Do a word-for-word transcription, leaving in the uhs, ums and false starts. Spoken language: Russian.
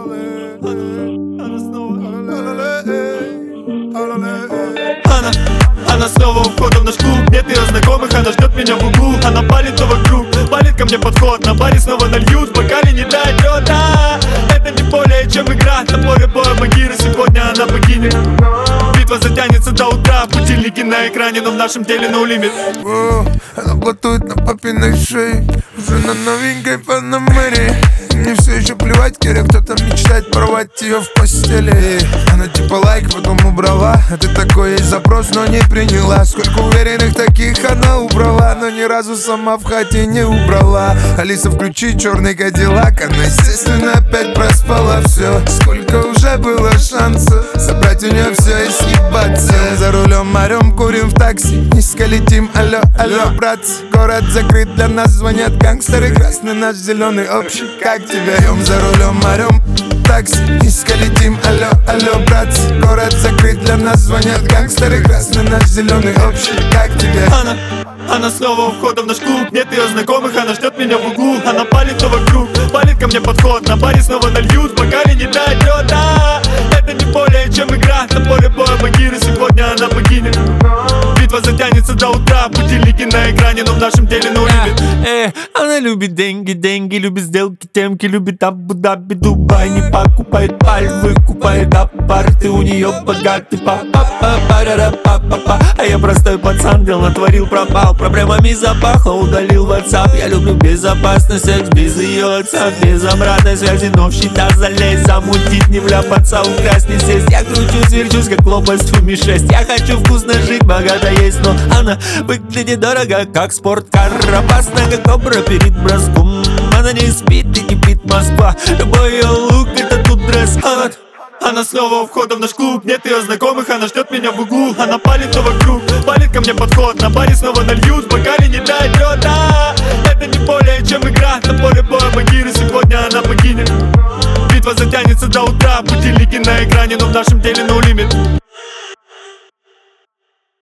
Она, она снова у входа в наш клуб. Нет ее знакомых, она ждет меня в углу. Она палит то вокруг, палит ко мне подход. На баре снова нальют, в бокале не дать лёда. Это не более чем игра, на поле боя Багира. Сегодня она погинет. Битва затянется до утра, будильники на экране, но в нашем теле no limit. Она блатует на папиной шее, уже на новенькой Панамере. Мне все еще плевать, Киря, кто-то мечтает порвать ее в постели. Она типа лайк, потом убрала. Это такой есть запрос, но не приняла. Сколько уверенных таких она убрала, но ни разу сама в хате не убрала. Алиса, включи черный кадиллак. Она, естественно, опять проспала все. Сколько уже было шансов забрать у нее все и съебаться. За рулем орем, курим в такси, низко летим, алло, алло, братцы. Город закрыт, для нас звонят гангстеры. Красный наш, зеленый общий, как тебя? Ем за рулем, орем, такси, низко летим, алло, алло, братцы. Город закрыт, для нас звонят гангстеры. Красный наш, зеленый общий, как тебя? Она, она снова у входа в наш клуб. Нет ее знакомых, она ждет меня в углу. Она палит то вокруг, палит ко мне подход. На баре снова нальют, в бокале не дать лёда. Это не более чем игра, на поле боя Багира. Сегодня она погинет. Битва затянется до утра, будильники на экране, но в нашем теле no limit. Э, она любит деньги, деньги, любит сделки, темки, любит Абу-Даби, Дубай. Не покупает паль, выкупает апарты, у нее богатый папа, па-па-ра-па-па-па. А я простой пацан, дел натворил, пропал, проблемами запахло, удалил WhatsApp. Я люблю безопасный секс, без ее отца, без обратной связи, но в счета залезть, замутить, не вляпаться, украсть, не сесть. Я кручусь, верчусь, как лопасть в ми шесть. Я хочу вкусно жить, богато есть, но она выглядит дорого, как спорткар. Опасна, как кобра перед броском. Она не спит и кипит Москва. Любой ее лук, это тут дресс-код. Она снова у входа в наш клуб. Нет ее знакомых, она ждет меня в углу. Она палит то вокруг, палит ко мне подход. На баре снова нальют, в бокале не дать лёда. Это не более чем игра, на поле боя Багира. Сегодня она погинет. Битва затянется до утра, будильники на экране, но в нашем теле no limit.